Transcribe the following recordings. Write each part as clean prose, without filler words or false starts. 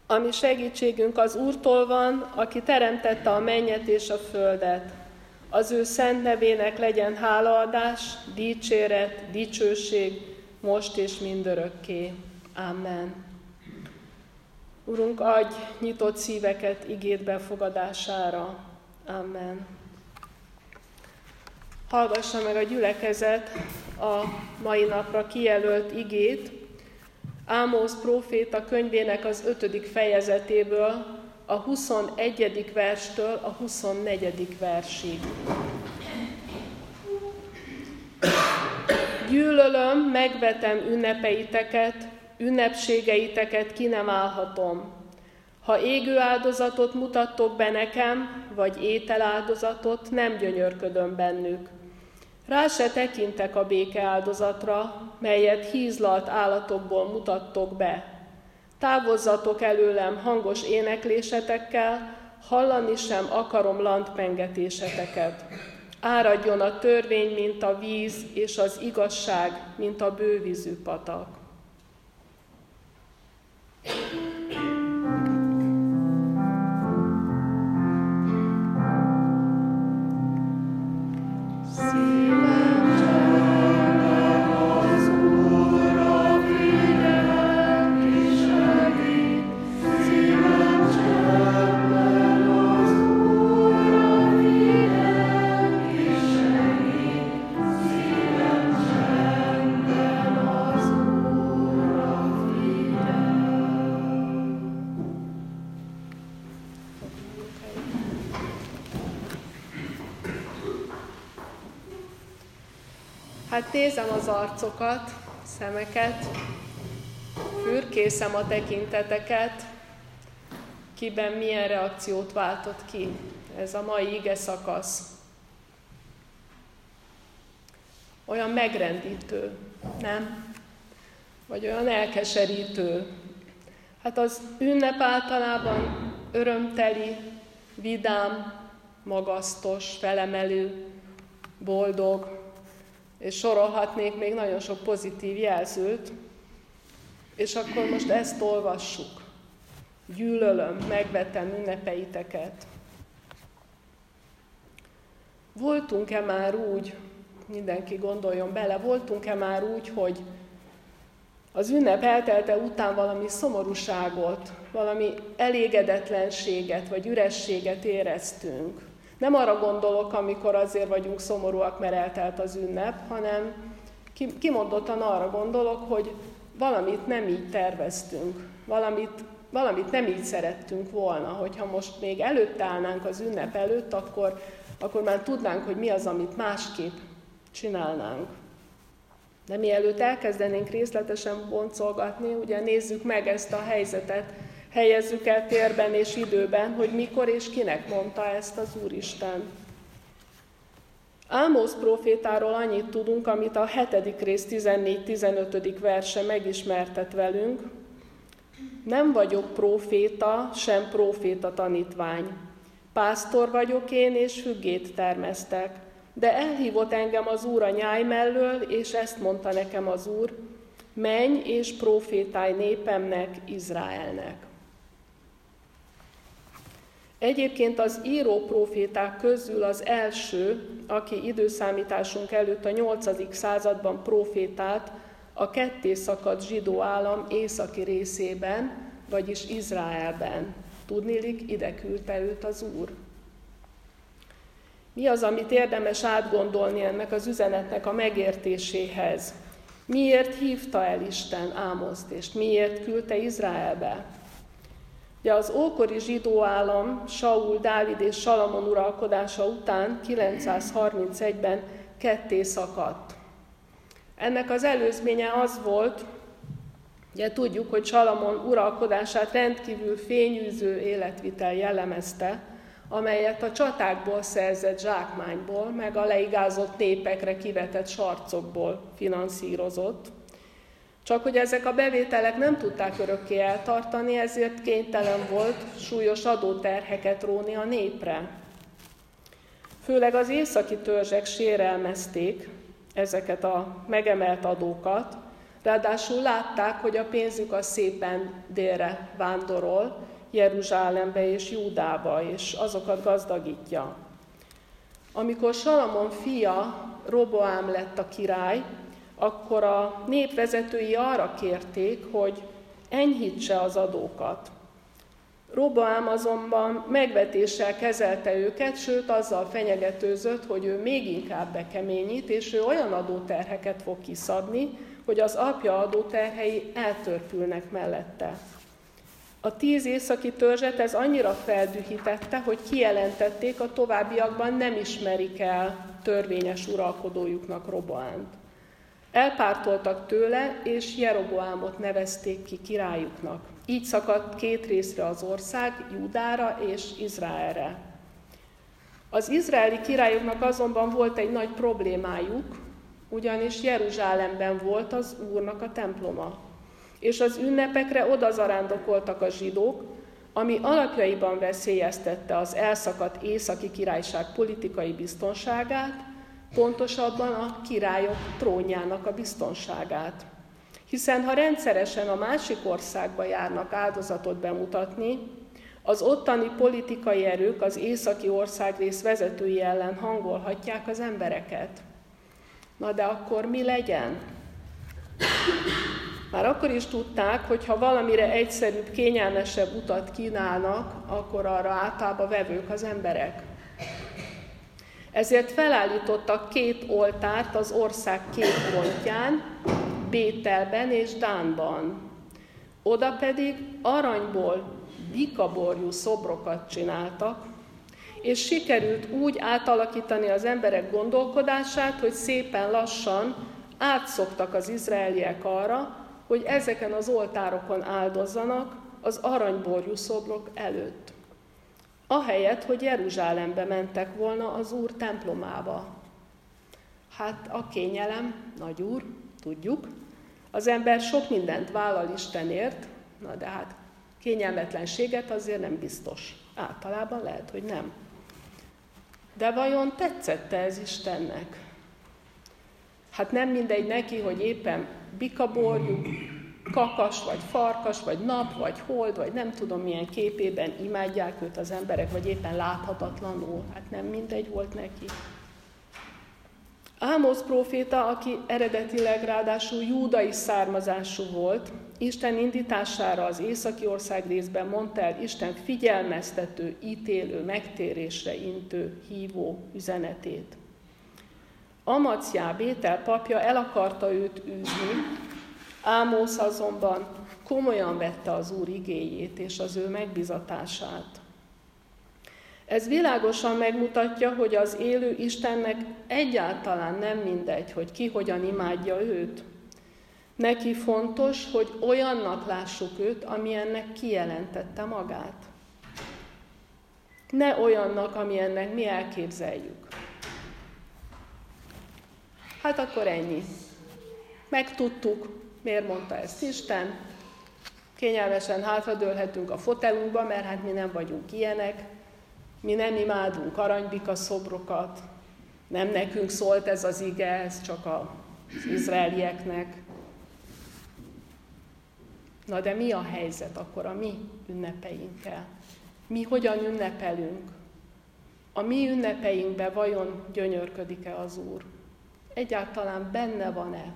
Ami segítségünk az Úrtól van, aki teremtette a mennyet és a földet. Az ő szent nevének legyen hálaadás, dicséret, dicsőség, most és mindörökké. Amen. Urunk, adj nyitott szíveket igéd befogadására. Amen. Hallgassa meg a gyülekezet a mai napra kijelölt igét, Ámosz próféta könyvének az 5. fejezetéből, a 21. verstől a 24. versig. Gyűlölöm, megvetem ünnepeiteket, ünnepségeiteket ki nem állhatom. Ha égő áldozatot mutattok be nekem, vagy ételáldozatot, nem gyönyörködöm bennük. Rá se tekintek a békeáldozatra, melyet hízlalt állatokból mutattok be. Távozzatok előlem hangos éneklésetekkel, hallani sem akarom lantpengetéseteket. Áradjon a törvény, mint a víz, és az igazság, mint a bővízű patak. Hát nézem az arcokat, szemeket, fürkészem a tekinteteket, kiben milyen reakciót váltott ki ez a mai ige szakasz. Olyan megrendítő, nem? Vagy olyan elkeserítő. Hát az ünnep általában örömteli, vidám, magasztos, felemelő, boldog, és sorolhatnék még nagyon sok pozitív jelzőt, és akkor most ezt olvassuk. Gyűlölöm, megvetem ünnepeiteket. Voltunk-e már úgy, mindenki gondoljon bele, voltunk-e már úgy, hogy az ünnep eltelte után valami szomorúságot, valami elégedetlenséget vagy ürességet éreztünk. Nem arra gondolok, amikor azért vagyunk szomorúak, mert eltelt az ünnep, hanem kimondottan arra gondolok, hogy valamit nem így terveztünk, valamit nem így szerettünk volna. Hogyha most még előtte állnánk az ünnep előtt, akkor már tudnánk, hogy mi az, amit másképp csinálnánk. De mielőtt elkezdenénk részletesen boncolgatni, ugye nézzük meg ezt a helyzetet, helyezzük el térben és időben, hogy mikor és kinek mondta ezt az Úristen. Ámosz prófétáról annyit tudunk, amit a 7. rész 14-15. verse megismertet velünk. Nem vagyok próféta, sem próféta tanítvány. Pásztor vagyok én, és függét termesztek. De elhívott engem az Úr a nyáj mellől, és ezt mondta nekem az Úr, menj és prófétálj népemnek, Izraelnek. Egyébként az író próféták közül az első, aki időszámításunk előtt a 8. században prófétált a ketté szakadt zsidó állam északi részében, vagyis Izraelben. Tudniillik, ide küldte őt az Úr. Mi az, amit érdemes átgondolni ennek az üzenetnek a megértéséhez? Miért hívta el Isten Ámoszt, és miért küldte Izraelbe? Ugye az ókori zsidó állam Saul, Dávid és Salamon uralkodása után 931-ben ketté szakadt. Ennek az előzménye az volt, ugye tudjuk, hogy Salamon uralkodását rendkívül fényűző életvitel jellemezte, amelyet a csatákból szerzett zsákmányból, meg a leigázott népekre kivetett sarcokból finanszírozott. Csak hogy ezek a bevételek nem tudták örökké eltartani, ezért kénytelen volt súlyos adóterheket róni a népre. Főleg az északi törzsek sérelmezték ezeket a megemelt adókat, Ráadásul látták, hogy a pénzük az szépen délre vándorol, Jeruzsálembe és Júdába, és azokat gazdagítja. Amikor Salamon fia, Roboám lett a király, akkor a népvezetői arra kérték, hogy enyhítse az adókat. Roboám azonban megvetéssel kezelte őket, sőt azzal fenyegetőzött, hogy ő még inkább bekeményít, és ő olyan adóterheket fog kiszabni, hogy az apja adóterhei eltörpülnek mellette. A 10 északi törzset ez annyira feldühítette, hogy kijelentették, a továbbiakban nem ismerik el törvényes uralkodójuknak Roboámt. Elpártoltak tőle, és Jeroboámot nevezték ki királyuknak. Így szakadt 2 részre az ország, Júdára és Izraelre. Az izraeli királyoknak azonban volt egy nagy problémájuk, ugyanis Jeruzsálemben volt az Úrnak a temploma. És az ünnepekre odazarándokoltak a zsidók, ami alapjaiban veszélyeztette az elszakadt északi királyság politikai biztonságát, pontosabban a királyok trónjának a biztonságát. Hiszen ha rendszeresen a másik országba járnak áldozatot bemutatni, az ottani politikai erők az északi országrész vezetői ellen hangolhatják az embereket. Na de akkor mi legyen? Már akkor is tudták, hogy ha valamire egyszerűbb, kényelmesebb utat kínálnak, akkor arra általában vevők az emberek. Ezért felállítottak 2 oltárt az ország 2 pontján, Bételben és Dánban. Oda pedig aranyból bikaborjú szobrokat csináltak, és sikerült úgy átalakítani az emberek gondolkodását, hogy szépen lassan átszoktak az izraeliek arra, hogy ezeken az oltárokon áldozzanak az aranyborjú szobrok előtt. Ahelyett, hogy Jeruzsálembe mentek volna az Úr templomába. Hát a kényelem, nagy Úr, tudjuk, az ember sok mindent vállal Istenért, na de hát kényelmetlenséget azért nem biztos. Általában lehet, hogy nem. De vajon tetszette ez Istennek? Hát nem mindegy neki, hogy éppen bikaborjú, kakas, vagy farkas, vagy nap, vagy hold, vagy nem tudom milyen képében imádják őt az emberek, vagy éppen láthatatlanul. Hát nem mindegy volt neki. Ámosz próféta, aki eredetileg ráadásul júdai származású volt, Isten indítására az északi ország részben mondta el Isten figyelmeztető, ítélő, megtérésre intő, hívó üzenetét. Amacjá, Bétel papja el akarta őt űzni, Ámosz azonban komolyan vette az Úr igéjét és az ő megbizatását. Ez világosan megmutatja, hogy az élő Istennek egyáltalán nem mindegy, hogy ki hogyan imádja őt. Neki fontos, hogy olyannak lássuk őt, amilyennek kijelentette magát. Ne olyannak, amilyennek mi elképzeljük. Hát akkor ennyi. Megtudtuk, miért mondta ezt Isten. Kényelmesen hátradőlhetünk a fotelunkba, mert hát mi nem vagyunk ilyenek. Mi nem imádunk aranybika szobrokat. Nem nekünk szólt ez az ige, ez csak az izraelieknek. Na de mi a helyzet akkor a mi ünnepeinkkel? Mi hogyan ünnepelünk? A mi ünnepeinkben vajon gyönyörködik-e az Úr? Egyáltalán benne van-e?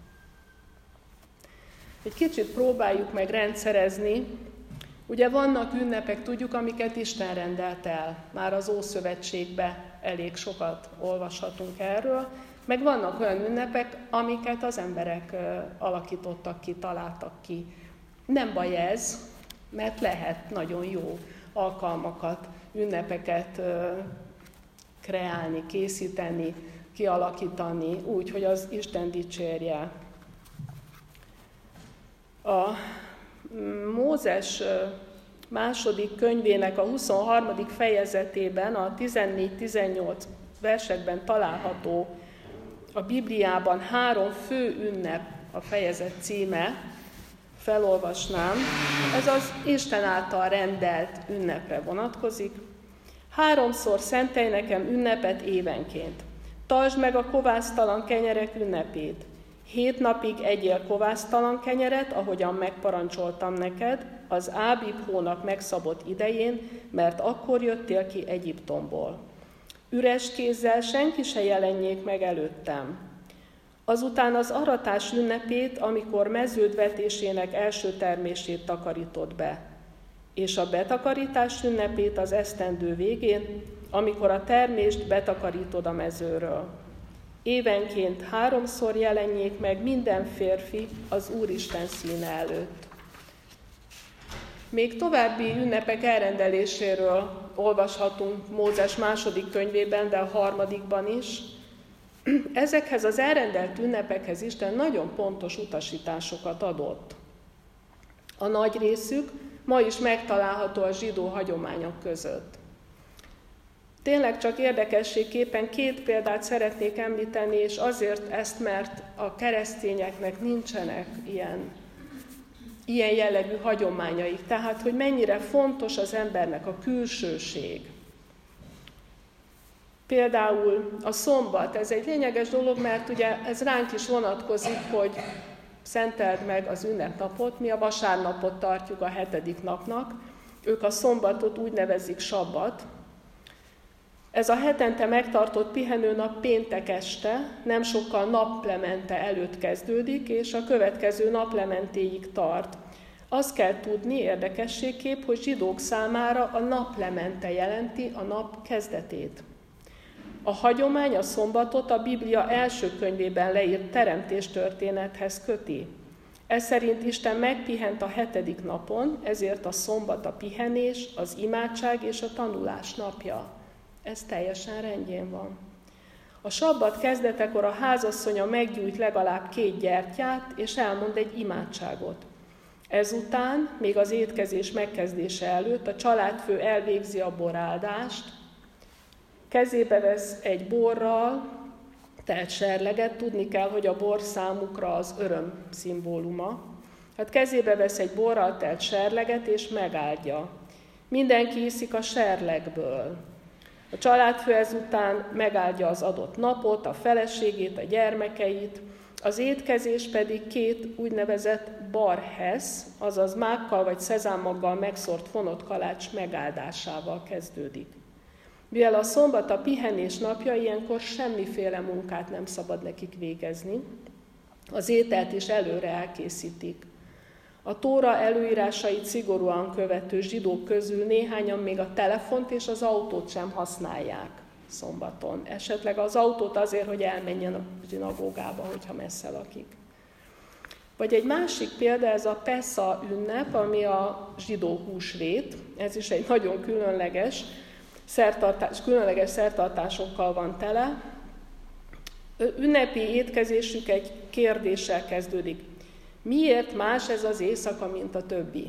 Egy kicsit próbáljuk meg rendszerezni. Ugye vannak ünnepek, tudjuk, amiket Isten rendelt el. Már az Ószövetségben elég sokat olvashatunk erről. Meg vannak olyan ünnepek, amiket az emberek alakítottak ki, találtak ki. Nem baj ez, mert lehet nagyon jó alkalmakat, ünnepeket kreálni, készíteni, kialakítani, úgy, hogy az Isten dicsérje. A Mózes második könyvének a 23. fejezetében, a 14-18 versekben található a Bibliában 3 fő ünnep a fejezet címe, felolvasnám, ez az Isten által rendelt ünnepre vonatkozik. 3-szor szentelj nekem ünnepet évenként. Tartsd meg a kovásztalan kenyerek ünnepét. 7 napig egyél kovásztalan kenyeret, ahogyan megparancsoltam neked, az Ábib hónap megszabott idején, mert akkor jöttél ki Egyiptomból. Üres kézzel senki se jelenjék meg előttem. Azután az aratás ünnepét, amikor meződ vetésének első termését takarítod be, és a betakarítás ünnepét az esztendő végén, amikor a termést betakarítod a mezőről. Évenként 3-szor jelenjék meg minden férfi az Úristen színe előtt. Még további ünnepek elrendeléséről olvashatunk Mózes 2. könyvében, de a 3. is. Ezekhez az elrendelt ünnepekhez Isten nagyon pontos utasításokat adott. A nagy részük ma is megtalálható a zsidó hagyományok között. Tényleg csak érdekességképpen 2 példát szeretnék említeni, és azért ezt, mert a keresztényeknek nincsenek ilyen jellegű hagyományaik. Tehát, hogy mennyire fontos az embernek a külsőség. Például a szombat, ez egy lényeges dolog, mert ugye ez ránk is vonatkozik, hogy szenteld meg az ünnepnapot, mi a vasárnapot tartjuk a 7. napnak, ők a szombatot úgy nevezik sabbat. Ez a hetente megtartott pihenőnap péntek este, nem sokkal naplemente előtt kezdődik, és a következő naplementéig tart. Azt kell tudni érdekességképp, hogy zsidók számára a naplemente jelenti a nap kezdetét. A hagyomány a szombatot a Biblia első könyvében leírt teremtéstörténethez köti. Ez szerint Isten megpihent a 7. napon, ezért a szombat a pihenés, az imádság és a tanulás napja. Ez teljesen rendjén van. A sabbat kezdetekor a házasszonya meggyújt legalább 2 gyertyát, és elmond egy imádságot. Ezután, még az étkezés megkezdése előtt a családfő elvégzi a boráldást, kezébe vesz egy borral telt serleget, tudni kell, hogy a bor számukra az öröm szimbóluma. Hát kezébe vesz egy borral telt serleget, és megáldja. Mindenki iszik a serlegből. A családfő ezután megáldja az adott napot, a feleségét, a gyermekeit, az étkezés pedig 2 úgynevezett barhesz, azaz mákkal vagy szezámmaggal megszórt fonott kalács megáldásával kezdődik. Mivel a szombat a pihenés napja, ilyenkor semmiféle munkát nem szabad nekik végezni, az ételt is előre elkészítik. A Tóra előírásait szigorúan követő zsidók közül néhányan még a telefont és az autót sem használják szombaton. Esetleg az autót azért, hogy elmenjen a zsinagógába, hogyha messze lakik. Vagy egy másik példa, ez a Pesza ünnep, ami a zsidó húsvét. Ez is egy nagyon különleges szertartásokkal van tele. Ünnepi étkezésük egy kérdéssel kezdődik. Miért más ez az éjszaka, mint a többi?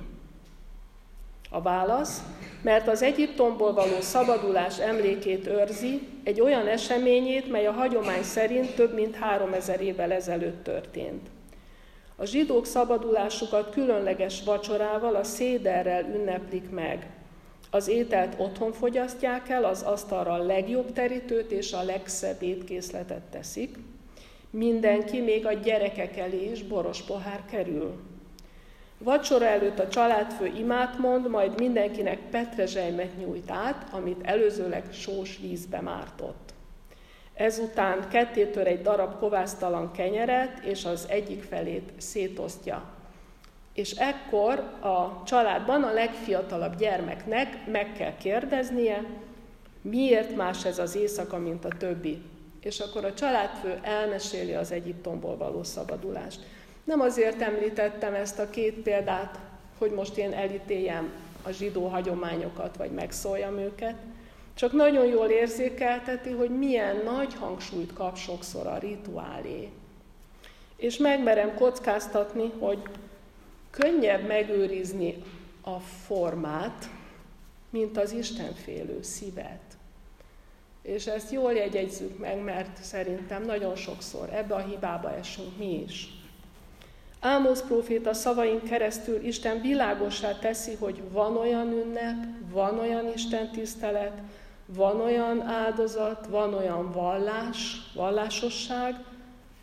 A válasz, mert az Egyiptomból való szabadulás emlékét őrzi, egy olyan eseményét, mely a hagyomány szerint több mint 3000 évvel ezelőtt történt. A zsidók szabadulásukat különleges vacsorával, a széderrel ünneplik meg. Az ételt otthon fogyasztják el, az asztalra a legjobb terítőt és a legszebb étkészletet teszik. Mindenki, még a gyerekek elé is boros pohár kerül. Vacsora előtt a családfő imát mond, majd mindenkinek petrezselymet nyújt át, amit előzőleg sós vízbe mártott. Ezután ketté tör egy darab kovásztalan kenyeret, és az egyik felét szétosztja. És ekkor a családban a legfiatalabb gyermeknek meg kell kérdeznie, miért más ez az éjszaka, mint a többi. És akkor a családfő elmeséli az Egyiptomból való szabadulást. Nem azért említettem ezt a 2 példát, hogy most én elítéljem a zsidó hagyományokat, vagy megszóljam őket, csak nagyon jól érzékelteti, hogy milyen nagy hangsúlyt kap sokszor a rituálé. És megmerem kockáztatni, hogy könnyebb megőrizni a formát, mint az istenfélő szívet. És ezt jól jegyezzük meg, mert szerintem nagyon sokszor ebbe a hibába esünk mi is. Ámosz próféta szavain keresztül Isten világossá teszi, hogy van olyan ünnep, van olyan istentisztelet, van olyan áldozat, van olyan vallásosság,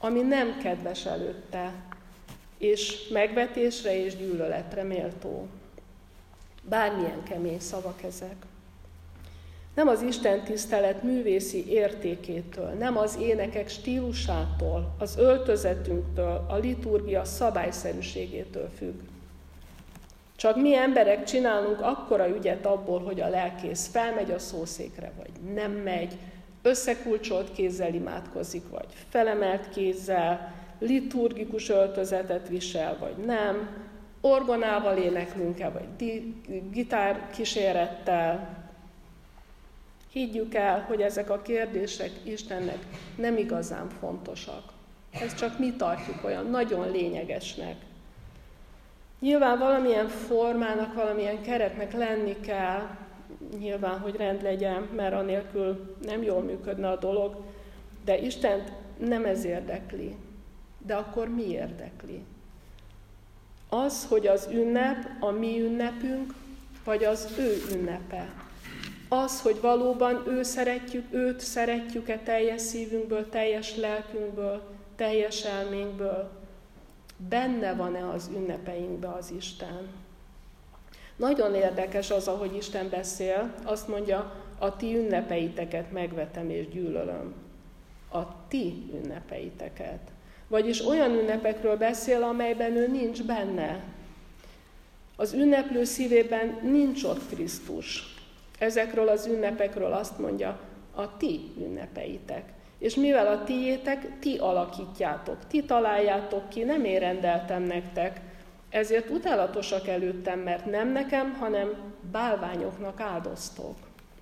ami nem kedves előtte, és megvetésre és gyűlöletre méltó. Bármilyen kemény szavak ezek. Nem az Isten tisztelet művészi értékétől, nem az énekek stílusától, az öltözetünktől, a liturgia szabályszerűségétől függ. Csak mi emberek csinálunk akkora ügyet abból, hogy a lelkész felmegy a szószékre, vagy nem megy, összekulcsolt kézzel imádkozik, vagy felemelt kézzel, liturgikus öltözetet visel, vagy nem, orgonával éneklünk-e, vagy gitár kísérettel. Higgyük el, hogy ezek a kérdések Istennek nem igazán fontosak. Ezt csak mi tartjuk olyan nagyon lényegesnek. Nyilván valamilyen formának, valamilyen keretnek lenni kell, nyilván, hogy rend legyen, mert anélkül nem jól működne a dolog, de Istent nem ez érdekli. De akkor mi érdekli? Az, hogy az ünnep a mi ünnepünk, vagy az ő ünnepe. Az, hogy valóban őt szeretjük-e teljes szívünkből, teljes lelkünkből, teljes elménkből. Benne van-e az ünnepeinkbe az Isten? Nagyon érdekes az, ahogy Isten beszél, azt mondja, a ti ünnepeiteket megvetem és gyűlölöm. A ti ünnepeiteket. Vagyis olyan ünnepekről beszél, amelyben ő nincs benne. Az ünneplő szívében nincs ott Krisztus. Ezekről az ünnepekről azt mondja, a ti ünnepeitek. És mivel a tiétek, ti alakítjátok, ti találjátok ki, nem én rendeltem nektek, ezért utálatosak előttem, mert nem nekem, hanem bálványoknak áldoztok.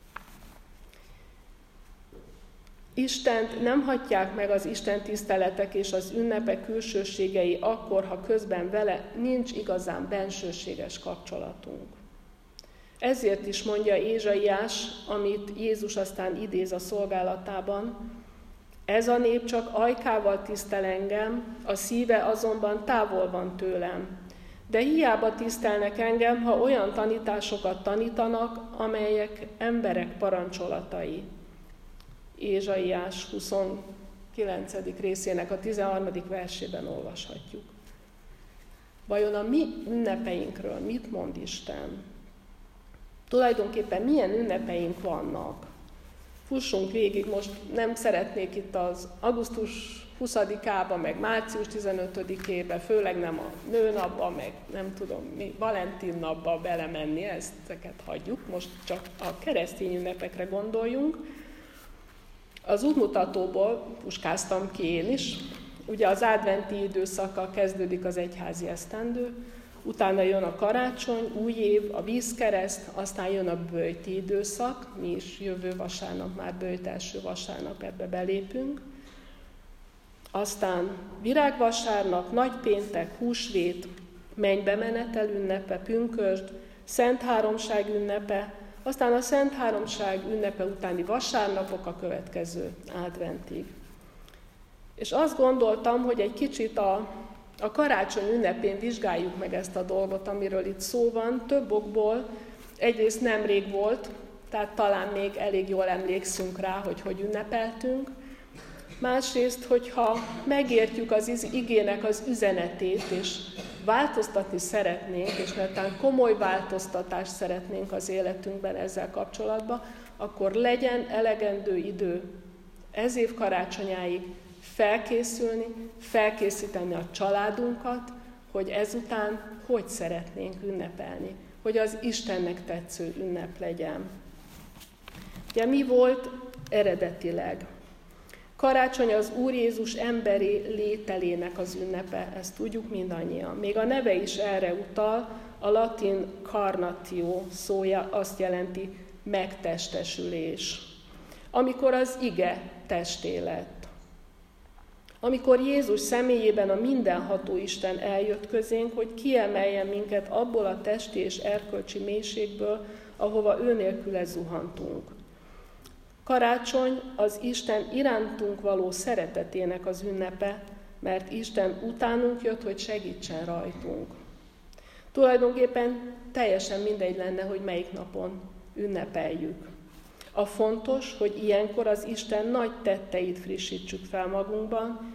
Istent nem hagyják meg az Isten tiszteletek és az ünnepek külsőségei akkor, ha közben vele nincs igazán bensőséges kapcsolatunk. Ezért is mondja Ézsaiás, amit Jézus aztán idéz a szolgálatában, ez a nép csak ajkával tisztel engem, a szíve azonban távol van tőlem. De hiába tisztelnek engem, ha olyan tanításokat tanítanak, amelyek emberek parancsolatai. Ézsaiás 29. részének a 13. versében olvashatjuk. Vajon a mi ünnepeinkről mit mond Isten? Tulajdonképpen milyen ünnepeink vannak? Fussunk végig, most nem szeretnék itt az augusztus 20-ába, meg március 15-ébe, főleg nem a nőnapba, meg nem tudom mi, Valentin napba belemenni, ezeket hagyjuk, most csak a keresztény ünnepekre gondoljunk. Az útmutatóból puskáztam ki én is, ugye az adventi időszakkal kezdődik az egyházi esztendő, utána jön a karácsony, új év, a vízkereszt, aztán jön a böjti időszak, mi is jövő vasárnap, már böjt első vasárnap, ebbe belépünk. Aztán virágvasárnap, nagypéntek, húsvét, mennybemenetel ünnepe, pünkösd, Szent Háromság ünnepe, aztán a Szent Háromság ünnepe utáni vasárnapok a következő adventig. És azt gondoltam, hogy egy kicsit a karácsony ünnepén vizsgáljuk meg ezt a dolgot, amiről itt szó van, több okból. Egyrészt nemrég volt, tehát talán még elég jól emlékszünk rá, hogy ünnepeltünk. Másrészt, hogyha megértjük az igének az üzenetét, és változtatni szeretnénk, és netán komoly változtatást szeretnénk az életünkben ezzel kapcsolatban, akkor legyen elegendő idő ez év karácsonyáig felkészülni, felkészíteni a családunkat, hogy ezután hogy szeretnénk ünnepelni, hogy az Istennek tetsző ünnep legyen. Ugye mi volt eredetileg? Karácsony az Úr Jézus emberi lételének az ünnepe, ezt tudjuk mindannyian. Még a neve is erre utal, a latin carnatio szója azt jelenti megtestesülés. Amikor az ige testé lett. Amikor Jézus személyében a mindenható Isten eljött közénk, hogy kiemeljen minket abból a testi és erkölcsi mélységből, ahova ő nélküle zuhantunk. Karácsony az Isten irántunk való szeretetének az ünnepe, mert Isten utánunk jött, hogy segítsen rajtunk. Tulajdonképpen teljesen mindegy lenne, hogy melyik napon ünnepeljük. A fontos, hogy ilyenkor az Isten nagy tetteit frissítsük fel magunkban,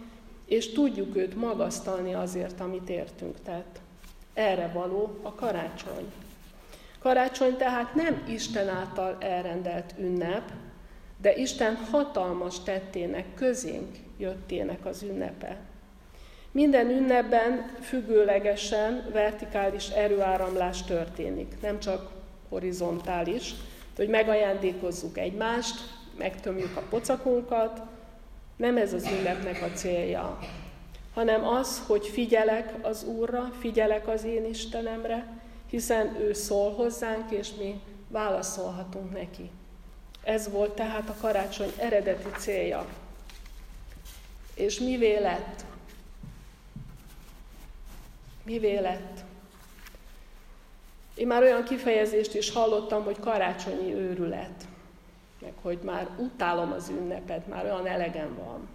és tudjuk őt magasztalni azért, amit értünk tett. Erre való a karácsony. Karácsony tehát nem Isten által elrendelt ünnep, de Isten hatalmas tettének, közénk jöttének az ünnepe. Minden ünnepben függőlegesen vertikális erőáramlás történik, nem csak horizontális, hogy megajándékozzuk egymást, megtömjük a pocakunkat, nem ez az ünnepnek a célja, hanem az, hogy figyelek az Úrra, figyelek az én Istenemre, hiszen ő szól hozzánk, és mi válaszolhatunk neki. Ez volt tehát a karácsony eredeti célja. És mivé lett? Mivé lett? Én már olyan kifejezést is hallottam, hogy karácsonyi őrület, meg hogy már utálom az ünnepet, már olyan elegem van.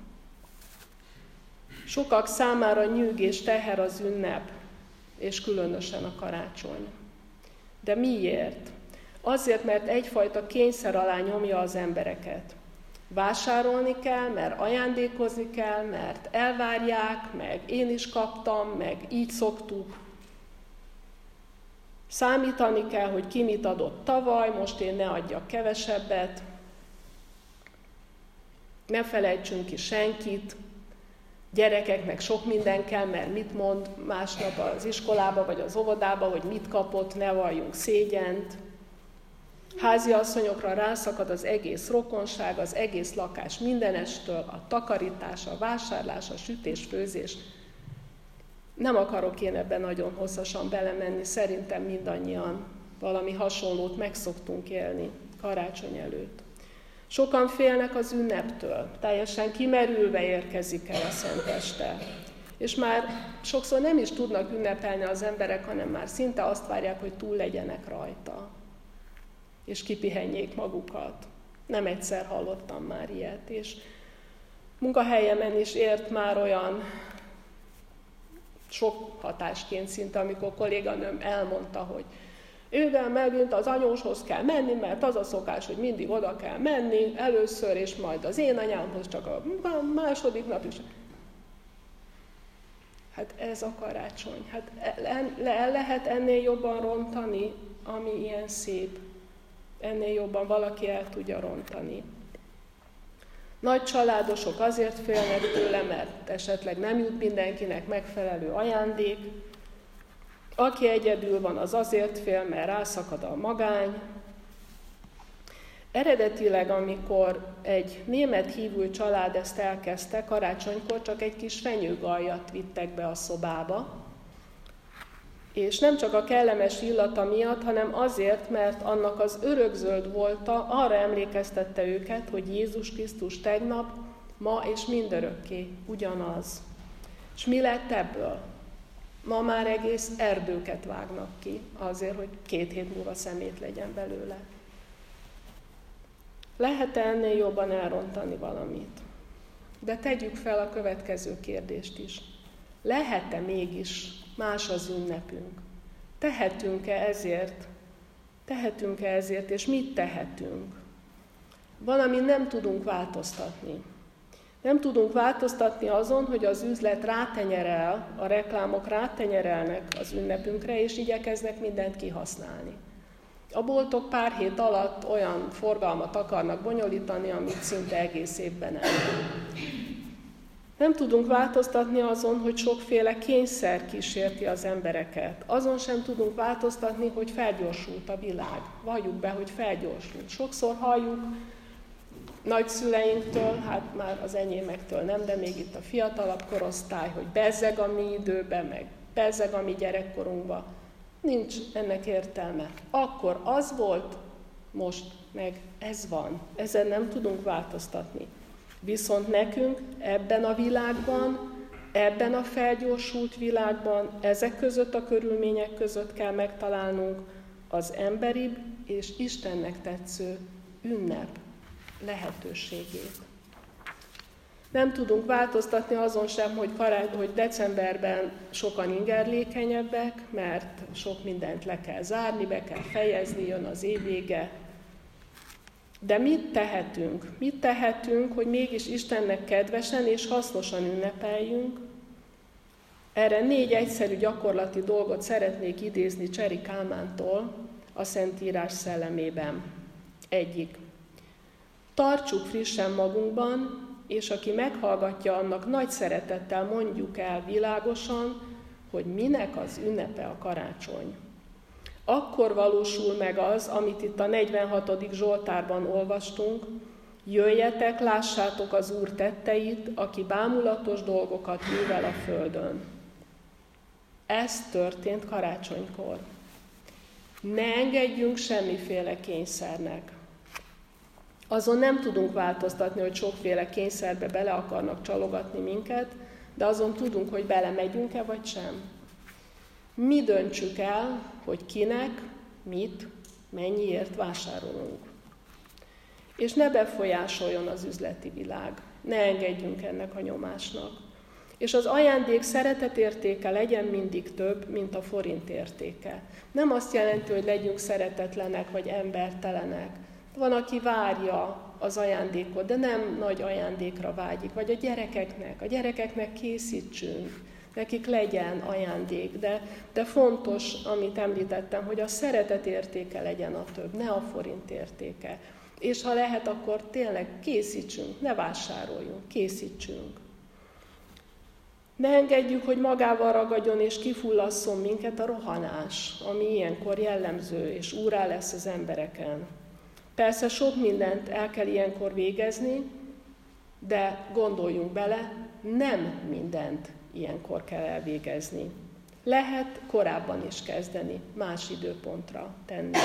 Sokak számára nyűg és teher az ünnep, és különösen a karácsony. De miért? Azért, mert egyfajta kényszer alá nyomja az embereket. Vásárolni kell, mert ajándékozni kell, mert elvárják, meg én is kaptam, meg így szoktuk. Számítani kell, hogy ki mit adott tavaly, most én ne adjak kevesebbet. Ne felejtsünk ki senkit. Gyerekeknek sok minden kell, mert mit mond másnap az iskolába vagy az óvodába, hogy mit kapott, ne valljunk szégyent. Háziasszonyokra rászakad az egész rokonság, az egész lakás mindenestől, a takarítás, a vásárlás, a sütés, főzés. Nem akarok én ebben nagyon hosszasan belemenni, szerintem mindannyian valami hasonlót megszoktunk élni karácsony előtt. Sokan félnek az ünneptől, teljesen kimerülve érkezik el a szenteste. És már sokszor nem is tudnak ünnepelni az emberek, hanem már szinte azt várják, hogy túl legyenek rajta, és kipihenjék magukat. Nem egyszer hallottam már ilyet, és munkahelyemen is ért már olyan sok hatásként szinte, amikor kolléganőm elmondta, hogy igen, megint az anyóshoz kell menni, mert az a szokás, hogy mindig oda kell menni először, és majd az én anyámhoz csak a második nap is. Hát ez a karácsony. Hát el lehet ennél jobban rontani, ami ilyen szép. Ennél jobban valaki el tudja rontani. Nagy családosok azért félnek tőle, mert esetleg nem jut mindenkinek megfelelő ajándék. Aki egyedül van, az azért fél, mert rászakad a magány. Eredetileg, amikor egy német hívő család ezt elkezdte, karácsonykor csak egy kis fenyőgaljat vittek be a szobába, és nem csak a kellemes illata miatt, hanem azért, mert annak az örökzöld volta arra emlékeztette őket, hogy Jézus Krisztus tegnap, ma és mindörökké ugyanaz. És mi lett ebből? Ma már egész erdőket vágnak ki azért, hogy 2 hét múlva szemét legyen belőle. Lehet ennél jobban elrontani valamit? De tegyük fel a következő kérdést is. Lehet-e mégis más az ünnepünk? Tehetünk-e ezért? Tehetünk-e ezért, és mit tehetünk? Valamin nem tudunk változtatni. Nem tudunk változtatni azon, hogy az üzlet rátenyerel, a reklámok rátenyerelnek az ünnepünkre, és igyekeznek mindent kihasználni. A boltok pár hét alatt olyan forgalmat akarnak bonyolítani, amit szinte egész évben nem. Nem tudunk változtatni azon, hogy sokféle kényszer kísérti az embereket. Azon sem tudunk változtatni, hogy felgyorsult a világ. Valljuk be, hogy felgyorsult. Sokszor halljuk nagyszüleinktől, hát már az enyémektől nem, de még itt a fiatalabb korosztály, hogy bezzeg a mi időben, meg bezzeg a mi gyerekkorunkban. Nincs ennek értelme. Akkor az volt, most meg ez van. Ezen nem tudunk változtatni. Viszont nekünk ebben a világban, ebben a felgyorsult világban, ezek között a körülmények között kell megtalálnunk az emberibb és Istennek tetsző ünnep lehetőségét. Nem tudunk változtatni azon sem, hogy decemberben sokan ingerlékenyebbek, mert sok mindent le kell zárni, be kell fejezni, jön az év vége. De mit tehetünk? Mit tehetünk, hogy mégis Istennek kedvesen és hasznosan ünnepeljünk? Erre 4 egyszerű gyakorlati dolgot szeretnék idézni Cseri Kálmántól a Szentírás szellemében. Egyik. Tartsuk frissen magunkban, és aki meghallgatja, annak nagy szeretettel mondjuk el világosan, hogy minek az ünnepe a karácsony. Akkor valósul meg az, amit itt a 46. Zsoltárban olvastunk, jöjjetek, lássátok az Úr tetteit, aki bámulatos dolgokat művel a földön. Ez történt karácsonykor. Ne engedjünk semmiféle kényszernek. Azon nem tudunk változtatni, hogy sokféle kényszerbe bele akarnak csalogatni minket, de azon tudunk, hogy belemegyünk-e vagy sem. Mi döntsük el, hogy kinek, mit, mennyiért vásárolunk. És ne befolyásoljon az üzleti világ. Ne engedjünk ennek a nyomásnak. És az ajándék szeretetértéke legyen mindig több, mint a forint értéke. Nem azt jelenti, hogy legyünk szeretetlenek vagy embertelenek. Van, aki várja az ajándékot, de nem nagy ajándékra vágyik. Vagy a gyerekeknek készítsünk, nekik legyen ajándék. De fontos, amit említettem, hogy a szeretet értéke legyen a több, ne a forint értéke. És ha lehet, akkor tényleg készítsünk, ne vásároljunk, készítsünk. Ne engedjük, hogy magával ragadjon és kifullasszon minket a rohanás, ami ilyenkor jellemző és úrrá lesz az embereken. Persze sok mindent el kell ilyenkor végezni, de gondoljunk bele, nem mindent ilyenkor kell elvégezni. Lehet korábban is kezdeni, más időpontra tenni.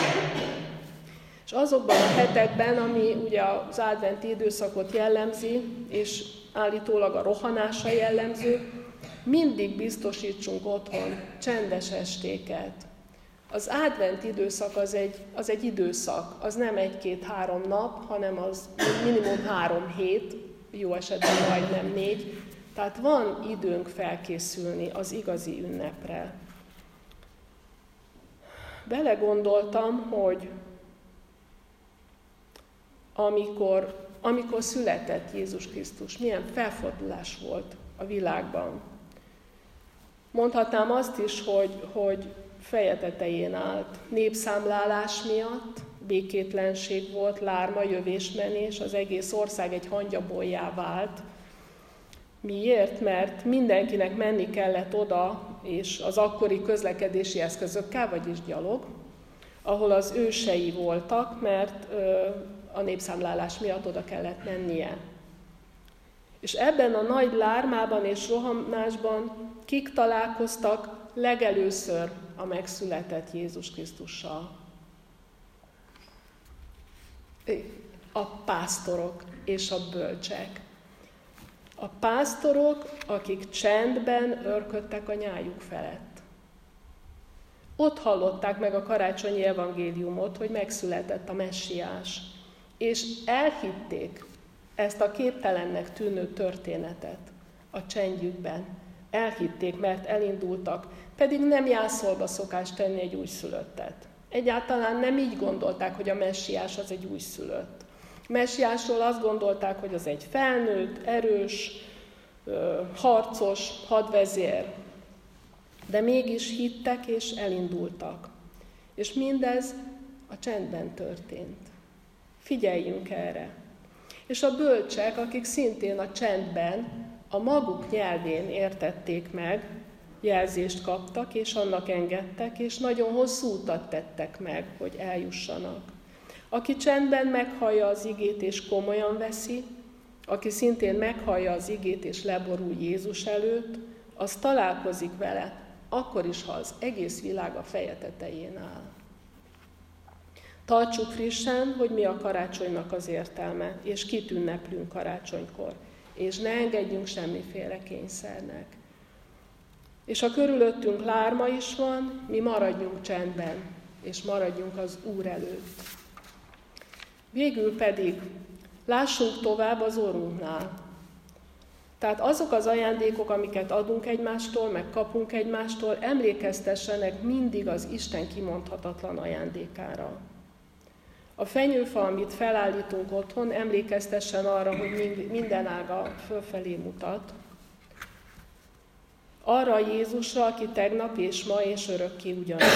És azokban a hetekben, ami ugye az adventi időszakot jellemzi, és állítólag a rohanásra jellemző, mindig biztosítsunk otthon csendes estéket. Az advent időszak az egy időszak, az nem 1-2-3 nap, hanem az minimum 3 hét, jó esetben majdnem 4. Tehát van időnk felkészülni az igazi ünnepre. Belegondoltam, hogy amikor született Jézus Krisztus, milyen felfordulás volt a világban. Mondhatnám azt is, hogy feje tetején állt. Népszámlálás miatt békétlenség volt, lárma, jövésmenés, az egész ország egy hangyabollyá vált. Miért? Mert mindenkinek menni kellett oda, és az akkori közlekedési eszközökkel, vagyis gyalog, ahol az ősei voltak, mert a népszámlálás miatt oda kellett mennie. És ebben a nagy lármában és rohanásban kik találkoztak legelőször a megszületett Jézus Krisztussal? A pásztorok és a bölcsek. A pásztorok, akik csendben örködtek a nyájuk felett. Ott hallották meg a karácsonyi evangéliumot, hogy megszületett a messiás. És elhitték ezt a képtelennek tűnő történetet a csendjükben. Elhitték, mert elindultak, pedig nem jászolba szokás tenni egy újszülöttet. Egyáltalán nem így gondolták, hogy a messiás az egy újszülött. A messiásról azt gondolták, hogy az egy felnőtt, erős, harcos hadvezér. De mégis hittek és elindultak. És mindez a csendben történt. Figyeljünk erre. És a bölcsek, akik szintén a csendben, a maguk nyelvén értették meg, jelzést kaptak, és annak engedtek, és nagyon hosszú utat tettek meg, hogy eljussanak. Aki csendben meghallja az igét, és komolyan veszi, aki szintén meghallja az igét, és leborul Jézus előtt, az találkozik vele, akkor is, ha az egész világ a feje tetején áll. Tartsuk frissen, hogy mi a karácsonynak az értelme, és kit ünneplünk karácsonykor, és ne engedjünk semmiféle kényszernek. És ha körülöttünk lárma is van, mi maradjunk csendben, és maradjunk az Úr előtt. Végül pedig lássunk tovább az Úrunknál. Tehát azok az ajándékok, amiket adunk egymástól, meg kapunk egymástól, emlékeztessenek mindig az Isten kimondhatatlan ajándékára. A fenyőfa, amit felállítunk otthon, emlékeztessen arra, hogy minden ága fölfelé mutat. Arra a Jézusra, aki tegnap és ma és örökké ugyanaz.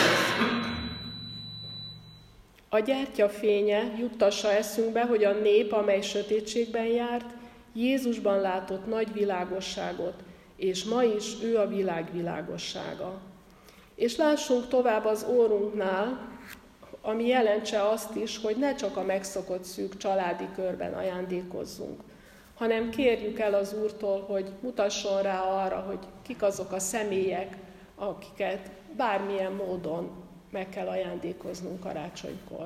A gyertya fénye juttassa eszünkbe, hogy a nép, amely sötétségben járt, Jézusban látott nagy világosságot, és ma is ő a világ világossága. És lássunk tovább az órunknál, ami jelentse azt is, hogy ne csak a megszokott szűk családi körben ajándékozzunk, hanem kérjük el az Úrtól, hogy mutasson rá arra, hogy kik azok a személyek, akiket bármilyen módon meg kell ajándékoznunk karácsonykor.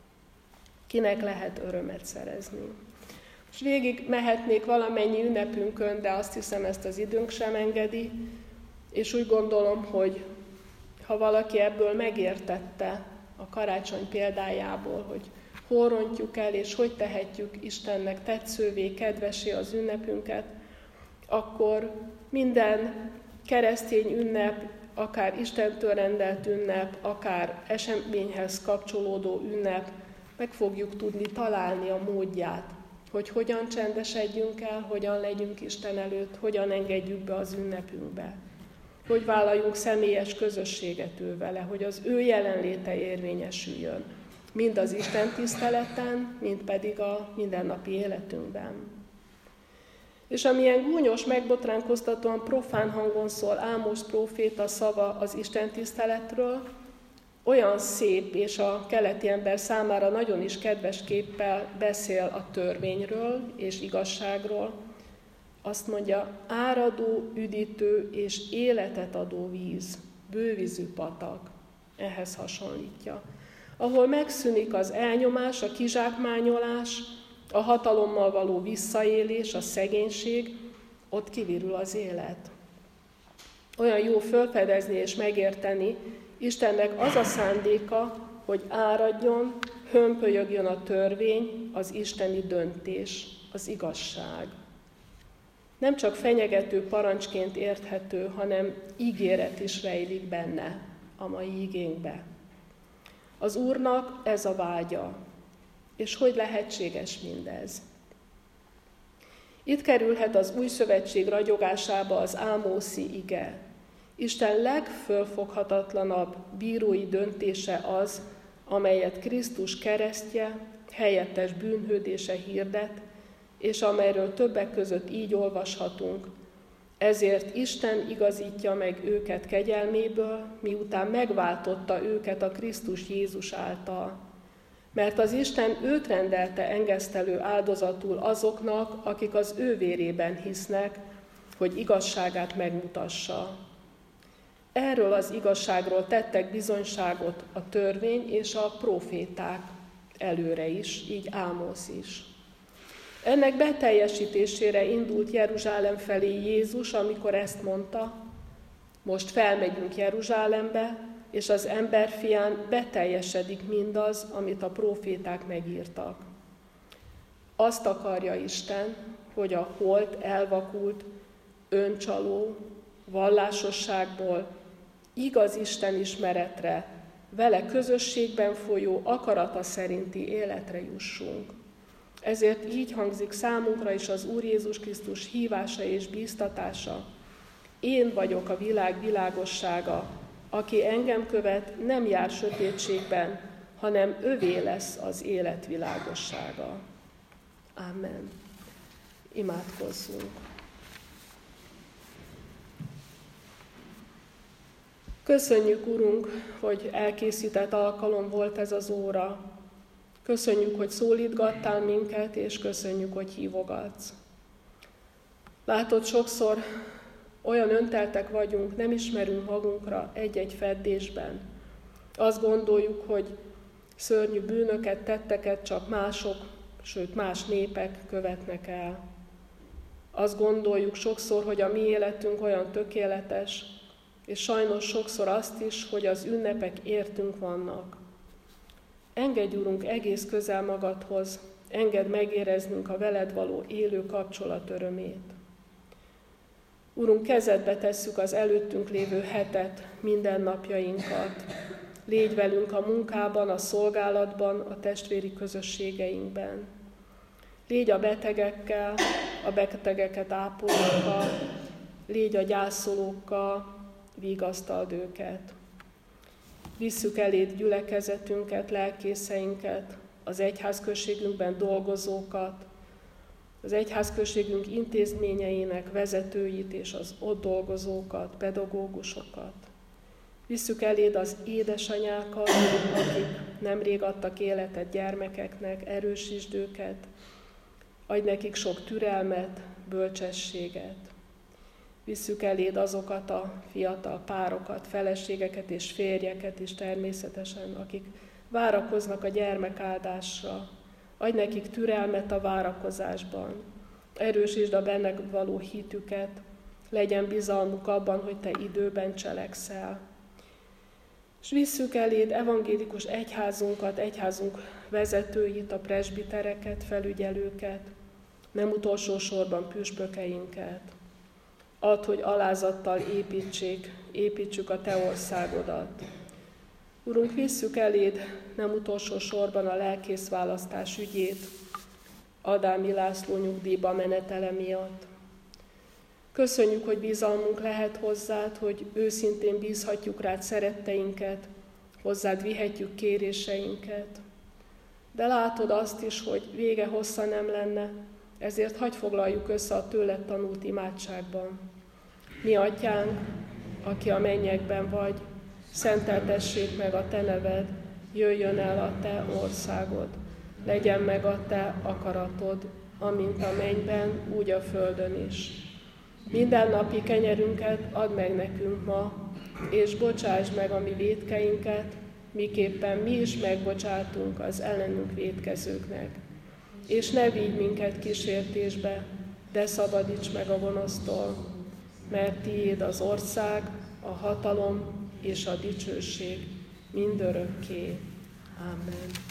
Kinek lehet örömet szerezni. És végig mehetnék valamennyi ünnepünkön, de azt hiszem, ezt az időnk sem engedi, és úgy gondolom, hogy ha valaki ebből megértette a karácsony példájából, hogy hol rontjuk el, és hogy tehetjük Istennek tetszővé, kedvessé az ünnepünket, akkor minden keresztény ünnep, akár Istentől rendelt ünnep, akár eseményhez kapcsolódó ünnep, meg fogjuk tudni találni a módját, hogy hogyan csendesedjünk el, hogyan legyünk Isten előtt, hogyan engedjük be az ünnepünkbe, hogy vállaljunk személyes közösséget ő vele, hogy az ő jelenléte érvényesüljön, mind az Isten tiszteleten, mind pedig a mindennapi életünkben. És amilyen gúnyos, megbotránkoztatóan profán hangon szól Ámos próféta szava az Isten tiszteletről, olyan szép és a keleti ember számára nagyon is kedves képpel beszél a törvényről és igazságról. Azt mondja, áradó, üdítő és életet adó víz, bővízű patak, ehhez hasonlítja. Ahol megszűnik az elnyomás, a kizsákmányolás, a hatalommal való visszaélés, a szegénység, ott kivirul az élet. Olyan jó felfedezni és megérteni, Istennek az a szándéka, hogy áradjon, hömpölyögjön a törvény, az isteni döntés, az igazság. Nem csak fenyegető parancsként érthető, hanem ígéret is rejlik benne, a mai igénkbe. Az Úrnak ez a vágya, és hogy lehetséges mindez? Itt kerülhet az új szövetség ragyogásába az ámószi ige. Isten legfölfoghatatlanabb bírói döntése az, amelyet Krisztus keresztje, helyettes bűnhődése hirdet, és amelyről többek között így olvashatunk. Ezért Isten igazítja meg őket kegyelméből, miután megváltotta őket a Krisztus Jézus által. Mert az Isten őt rendelte engesztelő áldozatul azoknak, akik az ő vérében hisznek, hogy igazságát megmutassa. Erről az igazságról tettek bizonyságot a törvény és a próféták előre is, így Ámosz is. Ennek beteljesítésére indult Jeruzsálem felé Jézus, amikor ezt mondta, most felmegyünk Jeruzsálembe, és az emberfián beteljesedik mindaz, amit a próféták megírtak. Azt akarja Isten, hogy a holt elvakult, öncsaló, vallásosságból igaz Isten ismeretre, vele közösségben folyó akarata szerinti életre jussunk. Ezért így hangzik számunkra is az Úr Jézus Krisztus hívása és bíztatása. Én vagyok a világ világossága, aki engem követ, nem jár sötétségben, hanem övé lesz az élet világossága. Amen. Imádkozzunk. Köszönjük, Urunk, hogy elkészített alkalom volt ez az óra. Köszönjük, hogy szólítgattál minket, és köszönjük, hogy hívogatsz. Látod, sokszor olyan önteltek vagyunk, nem ismerünk magunkra egy-egy feddésben. Azt gondoljuk, hogy szörnyű bűnöket, tetteket csak mások, sőt más népek követnek el. Azt gondoljuk sokszor, hogy a mi életünk olyan tökéletes, és sajnos sokszor azt is, hogy az ünnepek értünk vannak. Engedj, Urunk, egész közel magadhoz, engedd megéreznünk a veled való élő kapcsolat örömét. Urunk, kezedbe tesszük az előttünk lévő hetet, mindennapjainkat. Légy velünk a munkában, a szolgálatban, a testvéri közösségeinkben. Légy a betegekkel, a betegeket ápolókkal, légy a gyászolókkal, vigasztald őket. Visszük eléd gyülekezetünket, lelkészeinket, az egyházközségünkben dolgozókat, az egyházközségünk intézményeinek vezetőit és az ott dolgozókat, pedagógusokat. Visszük eléd az édesanyákat, akik nemrég adtak életet gyermekeknek, erősítsd őket, adj nekik sok türelmet, bölcsességet. Visszük eléd azokat a fiatal párokat, feleségeket és férjeket is természetesen, akik várakoznak a gyermekáldásra. Adj nekik türelmet a várakozásban. Erősítsd a benned való hitüket, legyen bizalmuk abban, hogy te időben cselekszel. És visszük eléd evangélikus egyházunkat, egyházunk vezetőit, a presbitereket, felügyelőket, nem utolsó sorban püspökeinket. Add, hogy alázattal építsük a te országodat. Urunk, visszük eléd nem utolsó sorban a lelkészválasztás ügyét, Adámi László nyugdíjba menetele miatt. Köszönjük, hogy bizalmunk lehet hozzád, hogy őszintén bízhatjuk rád szeretteinket, hozzád vihetjük kéréseinket. De látod azt is, hogy vége hossza nem lenne, ezért hadd foglaljuk össze a tőled tanult imádságban. Mi atyánk, aki a mennyekben vagy, szenteltessék meg a te neved, jöjjön el a te országod, legyen meg a te akaratod, amint a mennyben, úgy a földön is. Minden napi kenyerünket add meg nekünk ma, és bocsásd meg a mi vétkeinket, miképpen mi is megbocsátunk az ellenünk vétkezőknek. És ne vigy minket kísértésbe, de szabadíts meg a gonosztól, mert tiéd az ország, a hatalom és a dicsőség mindörökké. Amen.